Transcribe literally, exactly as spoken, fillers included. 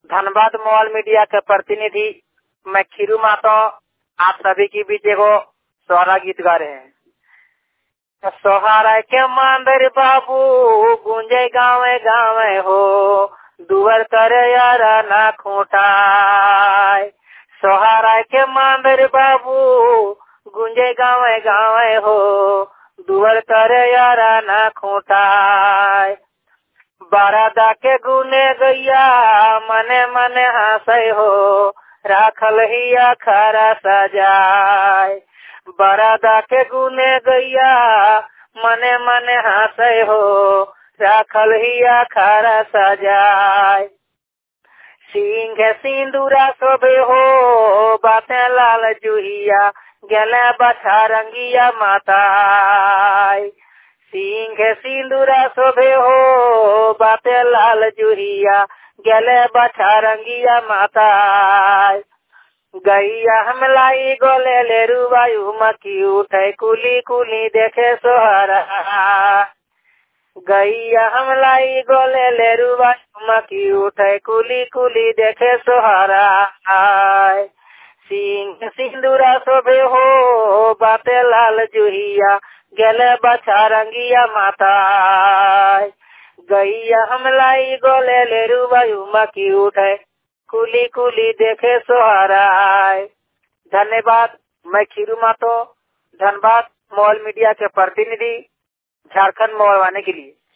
Dhanbad mobile media के प्रतिनिधि मैं खीरू मातो आप सभी के बीच एगो सोहरा गीत गा रहे हैं। सोहरा के मंदिर बाबू गूंजे गावे गावे हो, दुवर करे यार ना खूंटाए। सोहरा के मंदिर बाबू गूंजे गावे गावे हो, दुवर करे यार ना खूंटाए। बारादा के गुने गैया मने मने हंसे हो, राखल ही अखाड़ा सजाए। बारादा के गुने गैया मने मने हंसे हो, राखल ही अखाड़ा सजाए। सिंह सिंदूरा शोभे हो, बातें लाल जुहिया गले बछा रंगिया माताई। सिंह सिंदूरा शोभे हो, बातें लाल जुहिया गले बछा रंगिया माताई। गैया हमलाई गोले ले रुवायु मकी उठे कुली कुली देखे सोहरा। गैया हमलाई गोले ले रुवायु मकी उठे कुली कुली देखे सोहरा। सिंह सिंदूरा शोभे हो, बातें लाल जुहिया गले बछा रंगिया माताई। गैया हमलाई गोले ले रुवायु मकी उठे कुली कुली देखे सोहरा। धन्यवाद। मैं खीरू मातो, धनबाद मोबाइल मीडिया के प्रतिनिधि, झारखंड मोबाइल वाने के लिए।